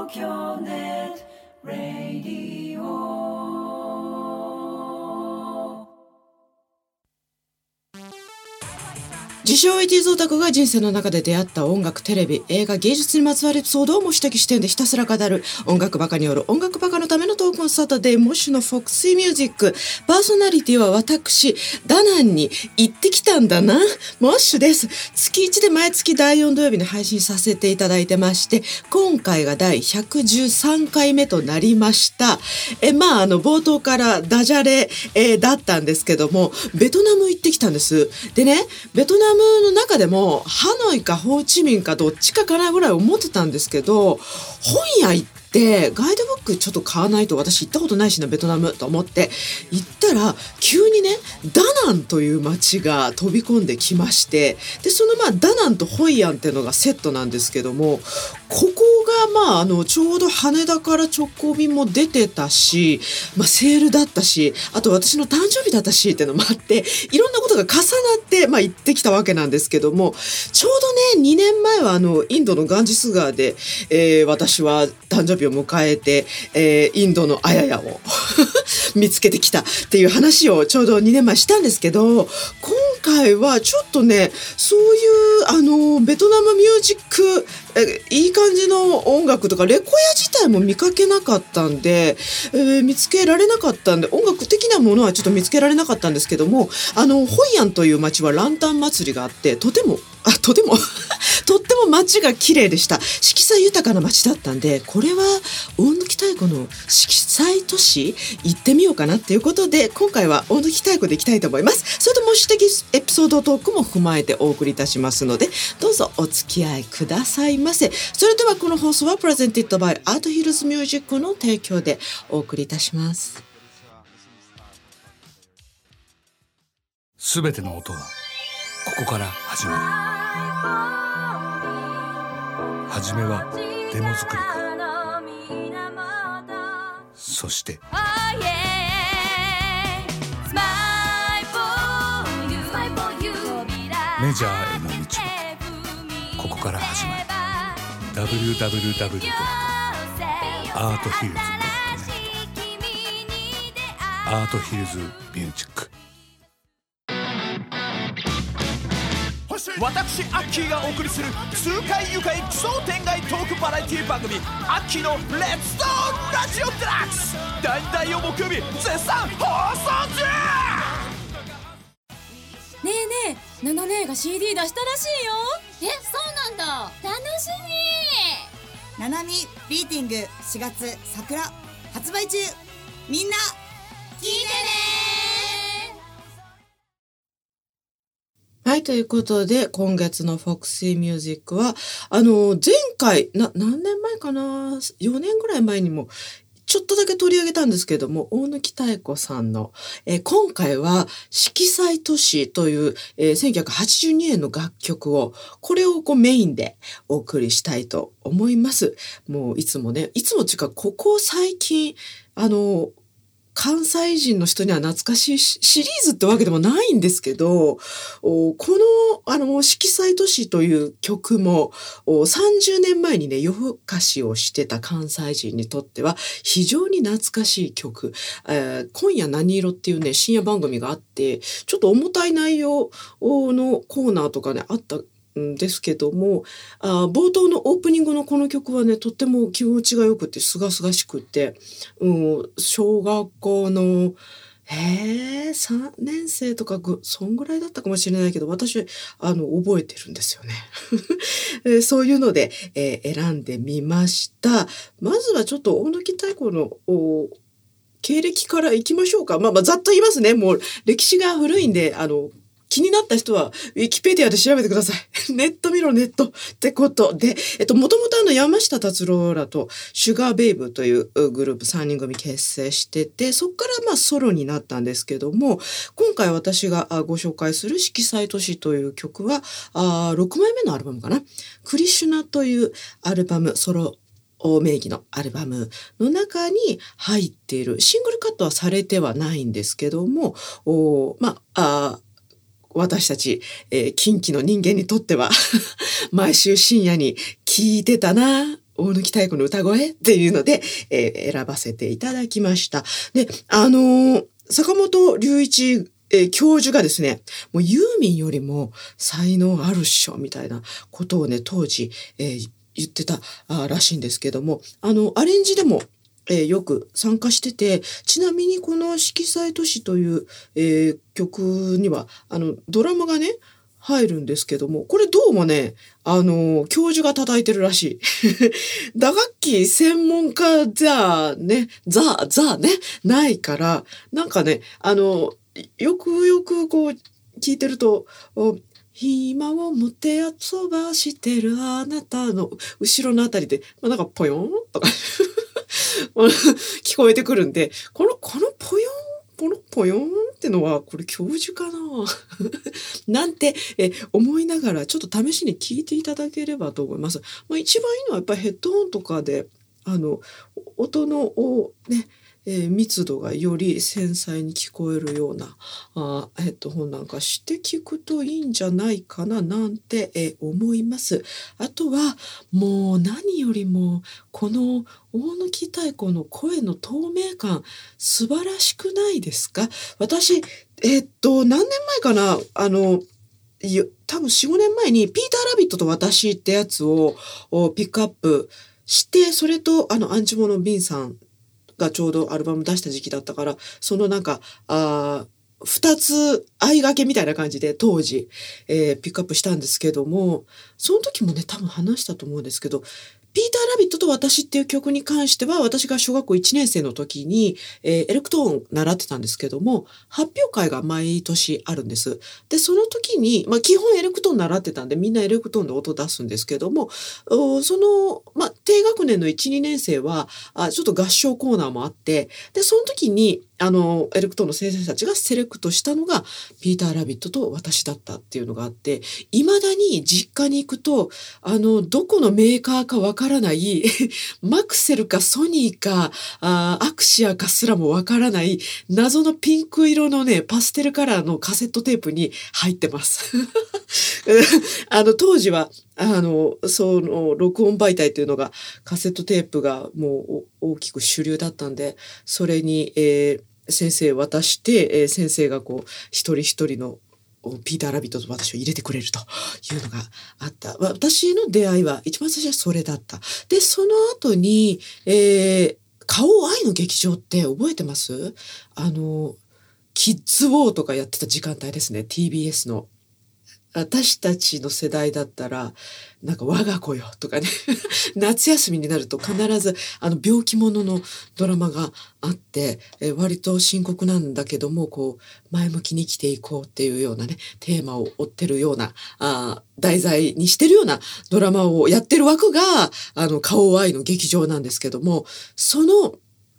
京ネットラディオ。自称 80s オタクが人生の中で出会った音楽、テレビ、映画、芸術にまつわるエピソードを模試的視点でひたすら語る音楽バカによる音楽バカのためのトークンサタデー、モッシュのフォクシーミュージック。パーソナリティは私、ダナンに行ってきたんだな、モッシュです。月1で毎月第4土曜日に配信させていただいてまして、今回が第113回目となりました。冒頭からダジャレ、だったんですけども、ベトナム行ってきたんです。でね、ベトナムの中でもハノイかホーチミンかどっちかかなぐらい思ってたんですけど、本屋行ってガイドブックちょっと買わないと、私行ったことないしなベトナムと思って行ったら、急にねダナンという街が飛び込んできまして、でそのダナンとホイアンっていうのがセットなんですけども、ここがちょうど羽田から直行便も出てたし、セールだったし、あと私の誕生日だったしっていうのもあって、いろんなことが重なって行ってきたわけなんですけども、ちょうどね2年前はインドのガンジス川で、私は誕生日を迎えて、インドのアヤヤを見つけてきたっていう話をちょうど2年前したんですけど、今回はちょっとねそういうベトナムミュージック、いい感じの音楽とかレコヤ自体も見かけなかったんで、見つけられなかったんで、音楽的なものはちょっと見つけられなかったんですけども、ホイアンという街はランタン祭りがあって、とってもとっても街が綺麗でした。色彩豊かな街だったんで、これは大貫太鼓の色彩都市行ってみようかなっていうことで、今回は大貫太鼓で行きたいと思います。それと模試的エピソードトークも踏まえてお送りいたしますので、どうぞお付き合いくださいませ。それではこの放送はプレゼンティッドバイアートヒルズミュージックの提供でお送りいたします。 すべての音はここから始まる。はじめはデモ作りから、そしてメジャーへの道もここから始まる。 www.arthillz.net アートヒルズミュージック。 私アッキーがお送りする痛快愉快奇想天外トークバラエティ番組、アッキーのレッツトーンラジオデラックス、第2曜木曜日絶賛放送中。 ねえねえ、ナナ姉が CD 出したらしいよ。 そうなんだ、楽しみ。 ナナミビーティング4月桜発売中、みんな聞いてね。 はい、ということで今月のフォクシーミュージックは前回何年前かな、4年ぐらい前にもちょっとだけ取り上げたんですけれども、大貫妙子さんの、今回は色彩都市という、1982年の楽曲を、これをメインでお送りしたいと思います。もういつもっていうか、ここ最近関西人の人には懐かしいシリーズってわけでもないんですけど、この色彩都市という曲も30年前にね夜更かしをしてた関西人にとっては非常に懐かしい曲。今夜何色っていうね深夜番組があって、ちょっと重たい内容のコーナーとかねあったんですけども、冒頭のオープニングのこの曲はねとっても気持ちがよくてすがすがしくて、小学校の3年生とかそんぐらいだったかもしれないけど、私覚えてるんですよね。そういうので、選んでみました。まずはちょっと大貫太鼓の経歴からいきましょうか。ざっと言いますね。もう歴史が古いんで気になった人はウィキペディアで調べてください。ネット見ろネットってことで、もともと山下達郎らとシュガーベイブというグループ3人組結成してて、そこからソロになったんですけども、今回私がご紹介する色彩都市という曲は6枚目のアルバムかな、クリシュナというアルバム、ソロ名義のアルバムの中に入っている、シングルカットはされてはないんですけども、私たち、近畿の人間にとっては毎週深夜に聞いてたな、 大貫妙子の歌声っていうので、選ばせていただきました。で、坂本龍一、教授がですね、もうユーミンよりも才能あるっしょみたいなことをね、当時、言ってたらしいんですけども、アレンジでもよく参加してて、ちなみにこの色彩都市という、曲にはドラムがね入るんですけども、これどうもね教授が叩いてるらしい。打楽器専門家じゃねないから、なんかねよくよくこう聞いてると、暇を持って遊ばしてるあなたの後ろのあたりで、なんかポヨンとか聞こえてくるんで、このポヨンってのはこれ教授かななんて思いながらちょっと試しに聞いていただければと思います。一番いいのはやっぱりヘッドホンとかで音のね密度がより繊細に聞こえるようなヘッドホンなんかして聞くといいんじゃないかななんて、思います。あとはもう何よりもこの大貫妙子の声の透明感素晴らしくないですか？私何年前かな多分 4,5 年前にピーター・ラビットと私ってやつをピックアップして、それとアンチモのビンさんがちょうどアルバム出した時期だったから、そのなんか2つ相掛けみたいな感じで当時、ピックアップしたんですけども、その時もね多分話したと思うんですけど、ピーター・ラビットと私っていう曲に関しては、私が小学校1年生の時に、エレクトーン習ってたんですけども、発表会が毎年あるんです。で、その時に、基本エレクトーン習ってたんで、みんなエレクトーンで音出すんですけども、低学年の1、2年生は、ちょっと合唱コーナーもあって、で、その時に、エレクトーンの先生たちがセレクトしたのが、ピーター・ラビットと私だったっていうのがあって、未だに実家に行くと、どこのメーカーかわからないマクセルかソニーかアクシアかすらもわからない謎のピンク色のねパステルカラーのカセットテープに入ってます当時はその録音媒体というのがカセットテープがもう大きく主流だったんで、それに、先生渡して、先生がこう一人一人のピーター・ラビットと私を入れてくれるというのがあった。私の出会いは一番最初はそれだった。で、その後に、花王愛の劇場って覚えてます？キッズウォーとかやってた時間帯ですね。TBS の。私たちの世代だったらなんか我が子よとかね夏休みになると必ず病気もののドラマがあって、割と深刻なんだけどもこう前向きに生きていこうっていうようなねテーマを追ってるような題材にしてるようなドラマをやってる枠が花王愛の劇場なんですけども、その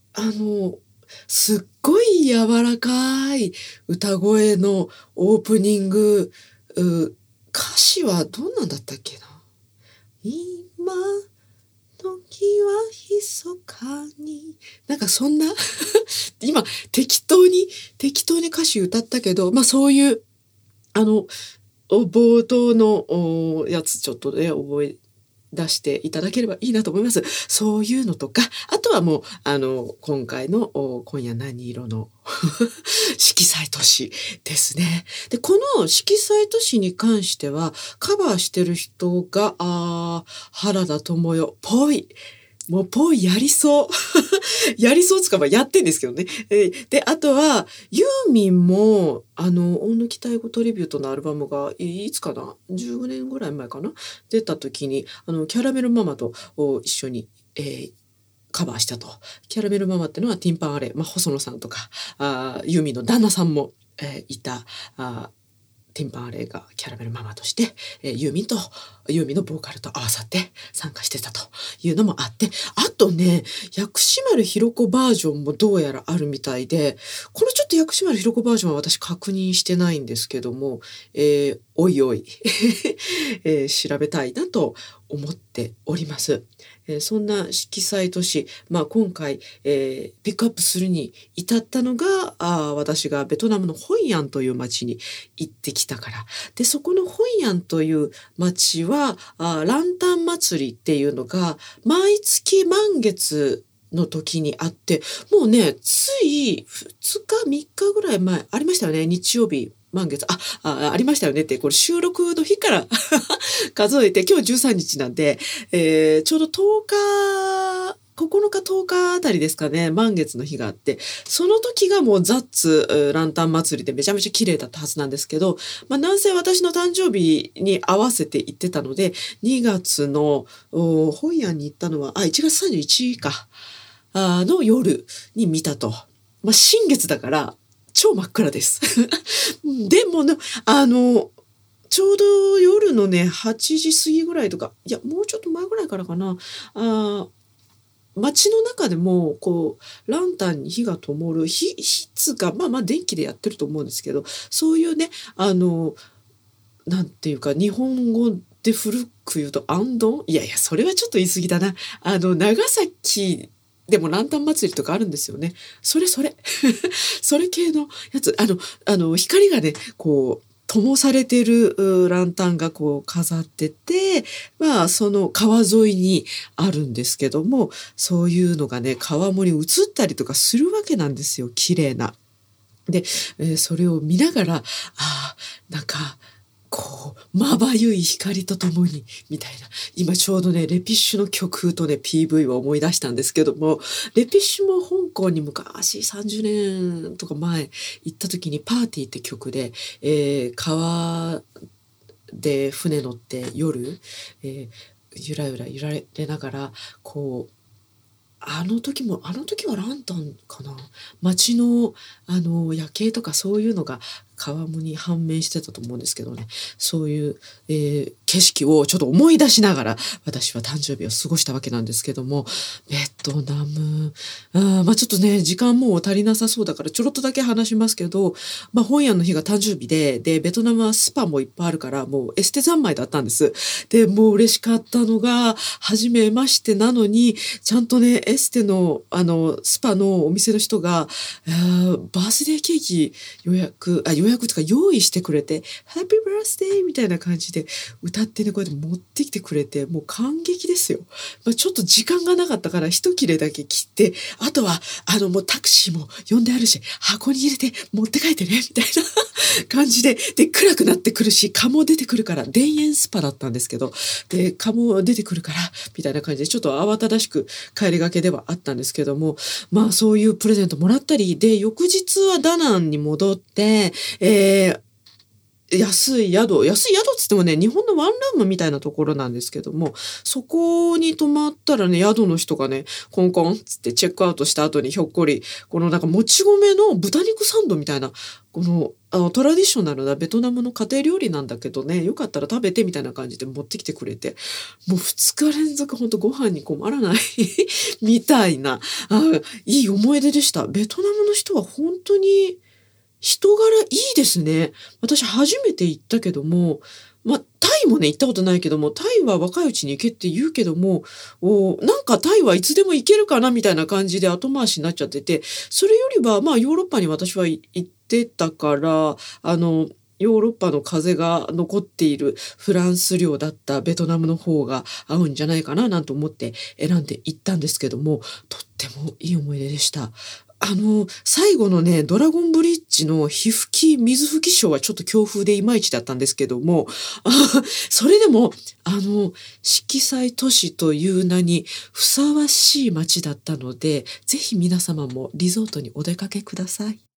すっごい柔らかい歌声のオープニング歌詞はどんなんだったっけな。今時は密かになんかそんな今適当に歌詞歌ったけど、そういう冒頭のやつちょっとね覚え出していただければいいなと思います。そういうのとか、あとはもう今回の今夜何色の色彩都市ですね。で、この色彩都市に関してはカバーしてる人が原田知世ぽい。もうぽいやりそうやりそうつかやってんですけどね。で、あとはユーミンも大貫妙子トリビュートのアルバムがいつかな15年ぐらい前かな出た時にキャラメルママと一緒に、カバーしたと。キャラメルママってのはティンパンアレイ、細野さんとかユーミンの旦那さんも、いたティンパンアレイがキャラメルママとして、ユーミンのボーカルと合わさって参加してたというのもあって、あとね薬師丸ひろ子バージョンもどうやらあるみたいで、このちょっと薬師丸ひろ子バージョンは私確認してないんですけども、おいおい調べたいなと思ってっております。そんな色彩都市、今回、ピックアップするに至ったのが私がベトナムのホイアンという町に行ってきたから。でそこのホイアンという町はランタン祭りっていうのが毎月満月の時にあって、もうねつい2日3日ぐらい前ありましたよね。日曜日満月ありましたよねって、これ収録の日から数えて今日13日なんで、ちょうど9日10日あたりですかね、満月の日があって、その時がもうザッツランタン祭りでめちゃめちゃ綺麗だったはずなんですけど、なんせ私の誕生日に合わせて行ってたので、2月のホイアンに行ったのは1月31日かの夜に見たと。新月だから超真っ暗です。でもね、ちょうど夜のね、8時過ぎぐらいとか、いや、もうちょっと前ぐらいからかな、街の中でも、ランタンに火が灯る、火つか、電気でやってると思うんですけど、そういうね、なんていうか、日本語で古く言うと、アンドン？いや、それはちょっと言い過ぎだな。長崎、でもランタン祭りとかあるんですよね。それそれ系のやつ、光がね灯されてるランタンが飾ってて、その川沿いにあるんですけども、そういうのがね川面に映ったりとかするわけなんですよ。綺麗な。で、それを見ながらなんかまばゆい光とともにみたいな。今ちょうどねレピッシュの曲とね PV を思い出したんですけども、レピッシュも香港に昔30年とか前行った時にパーティーって曲で、川で船乗って夜、ゆらゆら揺られながらあの時はランタンかな、街の夜景とかそういうのが川面に判明してたと思うんですけどね、そういう、景色をちょっと思い出しながら私は誕生日を過ごしたわけなんですけども、ベトナムちょっとね時間もう足りなさそうだからちょろっとだけ話しますけど、ホイアンの日が誕生日でベトナムはスパもいっぱいあるからもうエステ三昧だったんです。でもう嬉しかったのが、初めましてなのにちゃんとねエステのスパのお店の人がバースデーケーキ予約とか用意してくれて、ハッピーバースデーみたいな感じで歌ってね、こうやって持ってきてくれて、もう感激ですよ。ちょっと時間がなかったから一切れだけ切って、あとはもうタクシーも呼んであるし、箱に入れて持って帰ってねみたいな感じで、暗くなってくるし、蚊も出てくるから、田園スパだったんですけど、で蚊も出てくるからみたいな感じでちょっと慌ただしく帰りがけではあったんですけども、そういうプレゼントもらったりで、翌日はダナンに戻って、安い宿っつってもね、日本のワンルームみたいなところなんですけども、そこに泊まったらね、宿の人がね、コンコンっつってチェックアウトした後にひょっこり、なんかもち米の豚肉サンドみたいな、トラディショナルなベトナムの家庭料理なんだけどね、よかったら食べてみたいな感じで持ってきてくれて、もう2日連続ほんとご飯に困らないみたいな、いい思い出でした。ベトナムの人は本当に人柄いいですね。私初めて行ったけども、タイもね行ったことないけども、タイは若いうちに行けって言うけども、なんかタイはいつでも行けるかなみたいな感じで後回しになっちゃってて、それよりはヨーロッパに私は行ってたから、ヨーロッパの風が残っているフランス領だったベトナムの方が合うんじゃないかななんて思って選んで行ったんですけども、とってもいい思い出でした。最後のね、ドラゴンブリッジの水拭きショーはちょっと強風でいまいちだったんですけども、それでも、色彩都市という名にふさわしい街だったので、ぜひ皆様もリゾートにお出かけください。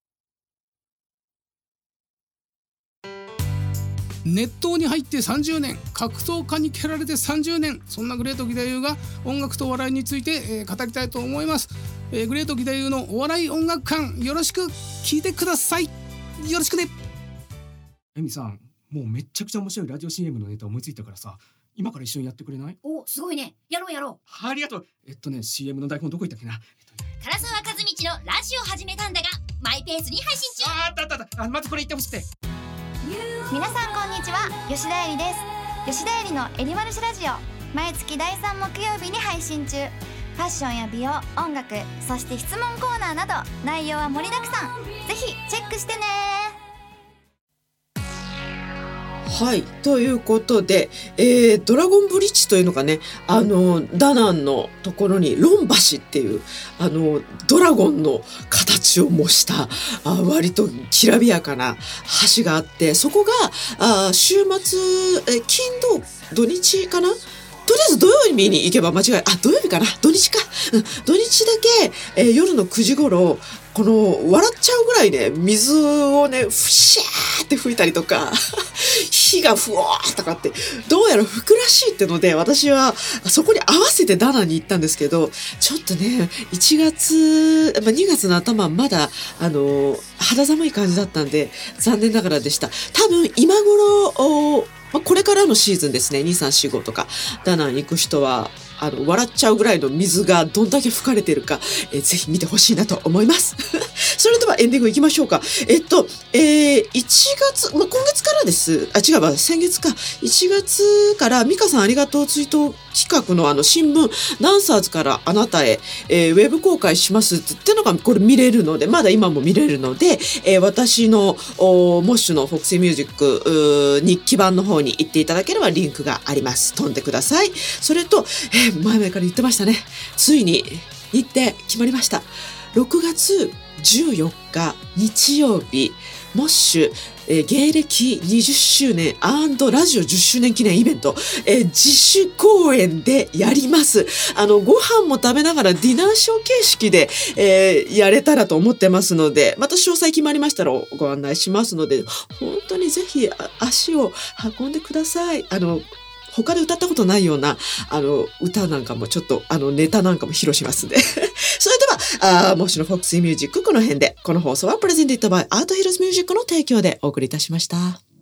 熱湯に入って30年、格闘家に蹴られて30年、そんなグレート義太夫が音楽と笑いについて、語りたいと思います。グレート義太夫のお笑い音楽館、よろしく聞いてください。よろしくね。 エミさん、もうめっちゃくちゃ面白いラジオ CM のネタ思いついたからさ、今から一緒にやってくれない？ お、すごいね。やろう。 ありがとう。CM の台本どこ行ったっけな。 唐沢和道のラジオ始めたんだが、マイペースに配信中。 あったまずこれ言ってほしくて。 皆さんこんにちは、吉田絵里です。吉田絵里のエリマルシラジオ。 毎月第3木曜日に配信中。ファッションや美容、音楽、そして質問コーナーなど内容は盛りだくさん。ぜひチェックしてね。 はい、ということで、ドラゴンブリッジというのがね、ダナンのところにロン橋っていうドラゴンの形を模した割ときらびやかな橋があって、そこが週末、金土日かな、とりあえず土曜日に行けば土曜日かな、土日か、土日だけ、夜の9時頃この笑っちゃうぐらいね、水をね、ふしゃーって吹いたりとか火がふわーとかってどうやら吹くらしいってので、私はそこに合わせてダナンに行ったんですけど、ちょっとね1月、2月の頭まだ肌寒い感じだったんで残念ながらでした。多分今頃これからのシーズンですね、2,3,4,5とかダナン行く人は笑っちゃうぐらいの水がどんだけ吹かれてるか、ぜひ見てほしいなと思いますそれではエンディングいきましょうか。1月、今月からです。先月か。1月からミカさんありがとう追悼企画の新聞ナンサーズからあなたへ、ウェブ公開しますっていうのがこれ見れるので、まだ今も見れるので、私のモッシュのフォクシーミュージック日記版の方に行っていただければリンクがあります。飛んでください。それと、前々から言ってましたね。ついに日程決まりました。6月14日日曜日、モッシュ、芸歴20周年&ラジオ10周年記念イベント、自主公演でやります。ご飯も食べながらディナーショー形式で、やれたらと思ってますので、また詳細決まりましたらご案内しますので、本当にぜひ足を運んでください。他で歌ったことないような歌なんかもちょっとネタなんかも披露しますんでそれではモッシュのフォクシーミュージック、この辺で。この放送はプレゼンティッドバイアートヒルズミュージックの提供でお送りいたしました。